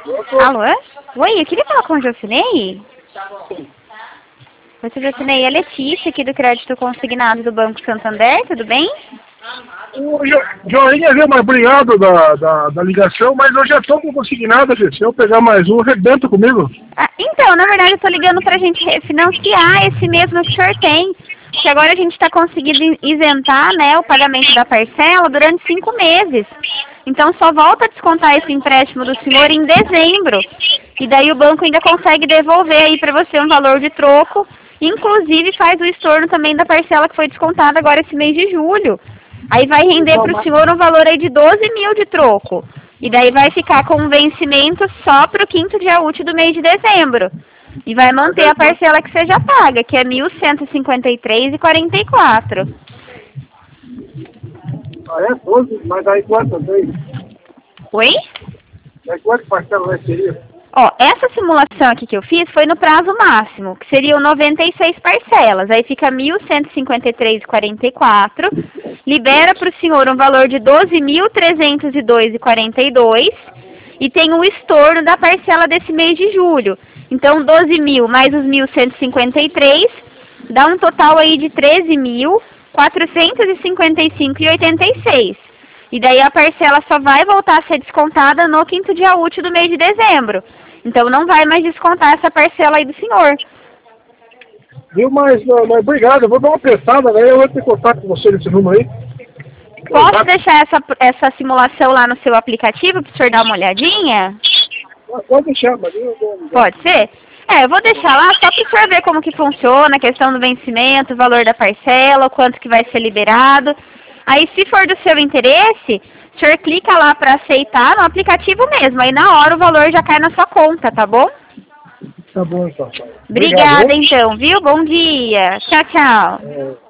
Alô? Oi, eu queria falar com o Jocinei. Oi, Jocinei, é a Letícia aqui do Crédito Consignado do Banco Santander, tudo bem? Joinha, viu, mas obrigado da ligação, mas eu já estou com consignado, gente. Se eu pegar mais um, arrebenta comigo. Ah, então, na verdade, eu estou ligando para a gente refinanciar esse mesmo que o senhor tem. Que agora a gente está conseguindo isentar, né, o pagamento da parcela durante 5 meses. Então, só volta a descontar esse empréstimo do senhor em dezembro. E daí o banco ainda consegue devolver aí para você um valor de troco. Inclusive, faz o estorno também da parcela que foi descontada agora esse mês de julho. Aí vai render para o senhor um valor aí de 12 mil de troco. E daí vai ficar com um vencimento só para o 5º dia útil do mês de dezembro. E vai manter a parcela que você já paga, que é R$ 1.153,44. Ah, é? 12? Mas aí quanto tem? Oi? Aí quanto parcela vai ser? Ó, essa simulação aqui que eu fiz foi no prazo máximo, que seriam 96 parcelas. Aí fica R$ 1.153,44. Libera para o senhor um valor de R$ 12.302,42. E tem o estorno da parcela desse mês de julho. Então, 12 mil mais os 1.153 dá um total aí de 13.455,86. E daí a parcela só vai voltar a ser descontada no 5º dia útil do mês de dezembro. Então, não vai mais descontar essa parcela aí do senhor. Viu, mas obrigado. Eu vou dar uma prestada, né? Eu vou ter contato com você nesse número aí. Posso deixar essa simulação lá no seu aplicativo para o senhor dar uma olhadinha? Pode deixar, mas eu Pode ser? Eu vou deixar lá só para o senhor ver como que funciona, a questão do vencimento, o valor da parcela, o quanto que vai ser liberado. Aí, se for do seu interesse, o senhor clica lá para aceitar no aplicativo mesmo. Aí, na hora, o valor já cai na sua conta, tá bom? Tá bom, então. Obrigada, então, viu? Bom dia. Tchau, tchau.